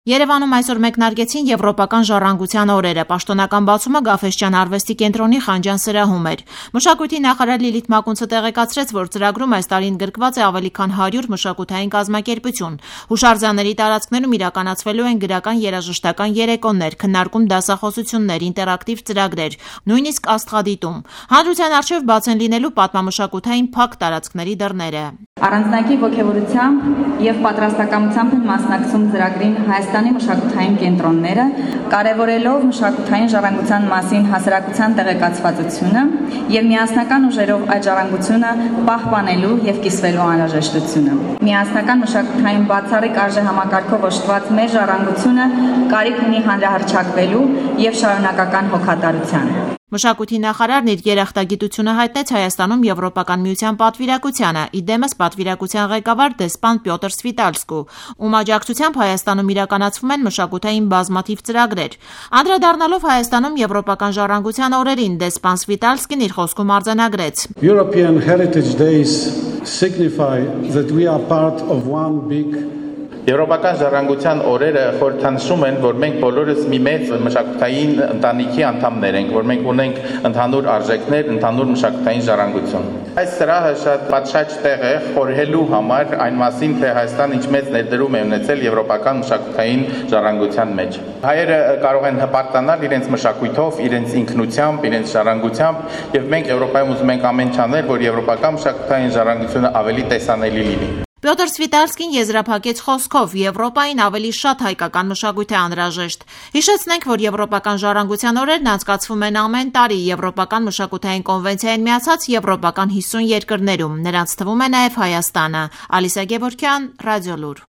Երևանում այսօր մեկնարկեցին եվրոպական ժառանգության օրերը, պաշտոնական բացումը Գաֆէսճեան արվեստի կենտրոնի Խանջյան սրահում էր։ Մշակույթի նախարար Լիլիթ Մակունցը տեղեկացրեց, որ ծրագրում այս տարի ընդգրկված է ավելի քան 100 մշակութային կազմակերպություն։ Հուշարձանների տարածքներում իրականացվելու են գրական երաժշտական երեկոներ, քննարկում դասախոսություններ, ինտերակտիվ ծրագրեր, նույնիսկ աստղադիտում։ Հանրության առջև բաց են լինելու պատմամշակութային փակ տարածքների դռները։ Առանձնակի ոգևորությամբ եւ պատրաստակամությամբ են մասնակցում ծրագրին Հայաստանի մշակութային կենտրոնները, կարևորելով մշակութային ժառանգության մասին հասարակության տեղեկացվածությունը եւ միասնական ուժերով այդ ժառանգությունը պահպանելու եւ կիսվելու անհրաժեշտությունը։ Միասնական մշակութային բացառիկ արժեհամակարգով օժտված մեր ժառանգությունը կարիք ունի հանրահռչակվելու եւ շարունակական հոգատարության։ Մշակույթի նախարարն իր երախտագիտությունը հայտնեց Հայաստանում Եվրոպական միության պատվիրակությանը, իդեմս պատվիրակության ղեկավար դեսպան Պյոտր Սվիտալսկու, ում աջակցությամբ Հայաստանում իրականացվում են մշակութային բազմաթիվ ծրագրեր։ Անդրադառնալով Հայաստանում Եվրոպական ժառանգության օրերին, դեսպան Սվիտալսկին իր խոսքում արձանագրեց. European Heritage Days signify that we are part of one big Եվրոպական ժառանգության օրերը խորհրդանշում են, որ մենք բոլորս մի մեծ մշակութային ընտանիքի անդամներ ենք, որ մենք ունենք ընդհանուր արժեքներ, ընդհանուր մշակութային ժառանգություն։ Այս սրահը շատ պատշաճ տեղ է խորհելու համար այն մասին, թե Հայաստանը ինչ մեծ ներդրում է ունեցել եվրոպական մշակութային ժառանգության մեջ։ Հայերը կարող են հպարտանալ իրենց մշակույթով, իրենց ինքնությամբ, իրենց ժառանգությամբ, եւ մենք Եվրոպայում ուզում ենք ամեն ինչ անել, որ եվրոպական մշակութային ժառանգությունը ավելի տեսանելի լինի։ Պյոտր Սվիտալսկին եզրափակեց խոսքով Եվրոպային ավելի շատ հայկական մշակույթ է անհրաժեշտ։ Հիշեցնենք, որ Եվրոպական ժառանգության օրերն անցկացվում են ամեն տարի Եվրոպական մշակութային կոնվենցիային միացած եվրոպական 50 երկրներում, նրանց թվում է նաև Հայաստանը։ Ալիսա Գևորգյան, Ռադիոլուր։